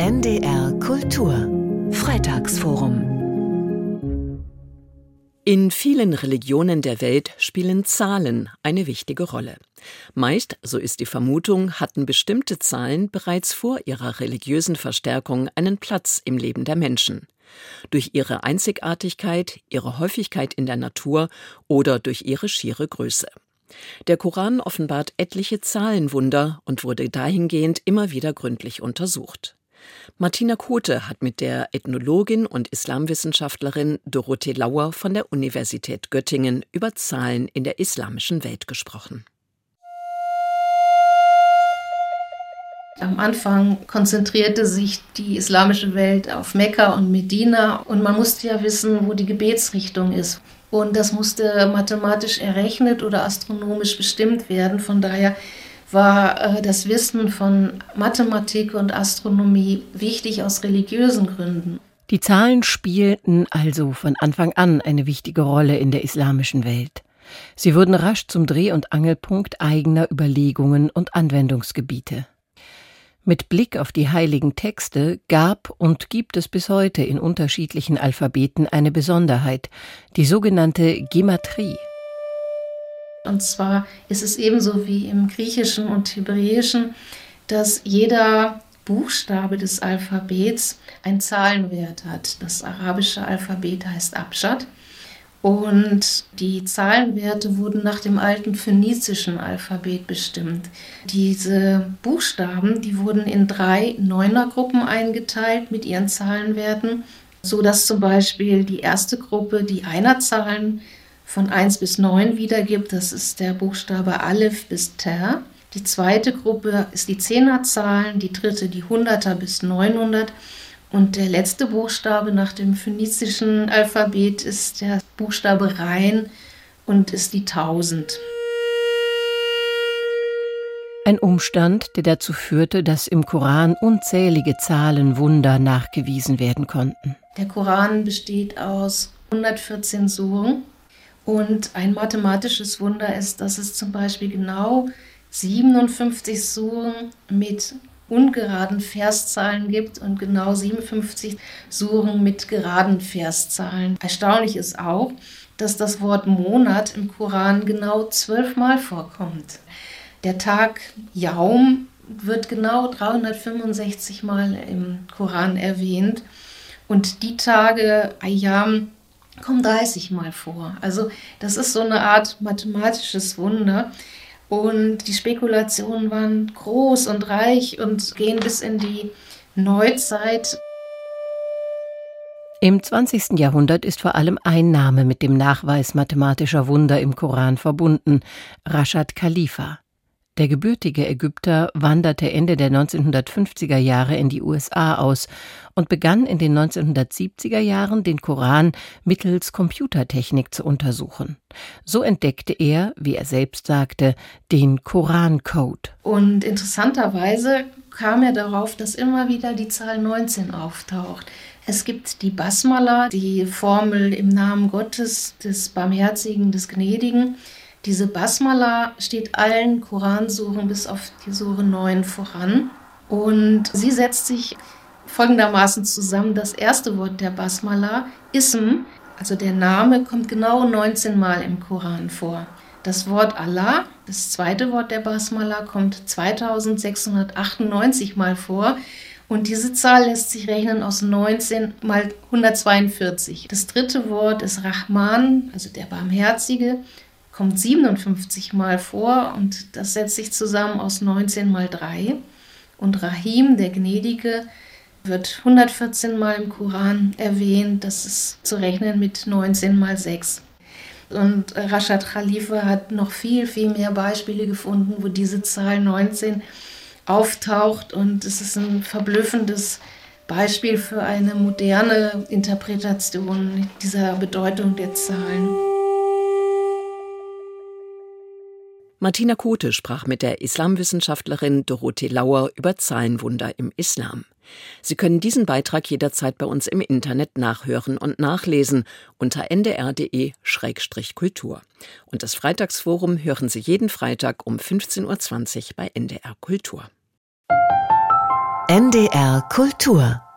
NDR Kultur Freitagsforum. In vielen Religionen der Welt spielen Zahlen eine wichtige Rolle. Meist, so ist die Vermutung, hatten bestimmte Zahlen bereits vor ihrer religiösen Verstärkung einen Platz im Leben der Menschen. Durch ihre Einzigartigkeit, ihre Häufigkeit in der Natur oder durch ihre schiere Größe. Der Koran offenbart etliche Zahlenwunder und wurde dahingehend immer wieder gründlich untersucht. Martina Kote hat mit der Ethnologin und Islamwissenschaftlerin Dorothee Lauer von der Universität Göttingen über Zahlen in der islamischen Welt gesprochen. Am Anfang konzentrierte sich die islamische Welt auf Mekka und Medina und man musste ja wissen, wo die Gebetsrichtung ist. Und das musste mathematisch errechnet oder astronomisch bestimmt werden. Von daher war das Wissen von Mathematik und Astronomie wichtig aus religiösen Gründen. Die Zahlen spielten also von Anfang an eine wichtige Rolle in der islamischen Welt. Sie wurden rasch zum Dreh- und Angelpunkt eigener Überlegungen und Anwendungsgebiete. Mit Blick auf die heiligen Texte gab und gibt es bis heute in unterschiedlichen Alphabeten eine Besonderheit, die sogenannte Gematrie. Und zwar ist es ebenso wie im Griechischen und Hebräischen, dass jeder Buchstabe des Alphabets einen Zahlenwert hat. Das arabische Alphabet heißt Abjad. Und die Zahlenwerte wurden nach dem alten phönizischen Alphabet bestimmt. Diese Buchstaben, die wurden in 3 Neunergruppen eingeteilt mit ihren Zahlenwerten, sodass zum Beispiel die erste Gruppe die Einerzahlen von 1 bis 9 wiedergibt. Das ist der Buchstabe Alef bis Ter. Die zweite Gruppe ist die Zehnerzahlen, die dritte die Hunderter bis 900. Und der letzte Buchstabe nach dem phönizischen Alphabet ist der Buchstabe Rein und ist die 1000. Ein Umstand, der dazu führte, dass im Koran unzählige Zahlenwunder nachgewiesen werden konnten. Der Koran besteht aus 114 Suren und ein mathematisches Wunder ist, dass es zum Beispiel genau 57 Suren mit ungeraden Verszahlen gibt und genau 57 Suren mit geraden Verszahlen. Erstaunlich ist auch, dass das Wort Monat im Koran genau 12 Mal vorkommt. Der Tag Yaum wird genau 365 Mal im Koran erwähnt und die Tage Ayyam kommen 30 Mal vor. Also das ist so eine Art mathematisches Wunder. Und die Spekulationen waren groß und reich und gehen bis in die Neuzeit. Im 20. Jahrhundert ist vor allem ein Name mit dem Nachweis mathematischer Wunder im Koran verbunden: Rashad Khalifa. Der gebürtige Ägypter wanderte Ende der 1950er Jahre in die USA aus und begann in den 1970er Jahren, den Koran mittels Computertechnik zu untersuchen. So entdeckte er, wie er selbst sagte, den Korancode. Und interessanterweise kam er darauf, dass immer wieder die Zahl 19 auftaucht. Es gibt die Basmala, die Formel im Namen Gottes, des Barmherzigen, des Gnädigen. Diese Basmala steht allen Koransuren bis auf die Sure 9 voran. Und sie setzt sich folgendermaßen zusammen: Das erste Wort der Basmala, Ism, also der Name, kommt genau 19 Mal im Koran vor. Das Wort Allah, das zweite Wort der Basmala, kommt 2698 Mal vor. Und diese Zahl lässt sich rechnen aus 19 mal 142. Das dritte Wort ist Rahman, also der Barmherzige, kommt 57 Mal vor und das setzt sich zusammen aus 19 mal 3. Und Rahim, der Gnädige, wird 114 Mal im Koran erwähnt. Das ist zu rechnen mit 19 mal 6. Und Rashad Khalifa hat noch viel, viel mehr Beispiele gefunden, wo diese Zahl 19 auftaucht. Und es ist ein verblüffendes Beispiel für eine moderne Interpretation dieser Bedeutung der Zahlen. Martina Kote sprach mit der Islamwissenschaftlerin Dorothee Lauer über Zahlenwunder im Islam. Sie können diesen Beitrag jederzeit bei uns im Internet nachhören und nachlesen unter ndr.de/kultur. Und das Freitagsforum hören Sie jeden Freitag um 15:20 Uhr bei NDR Kultur. NDR Kultur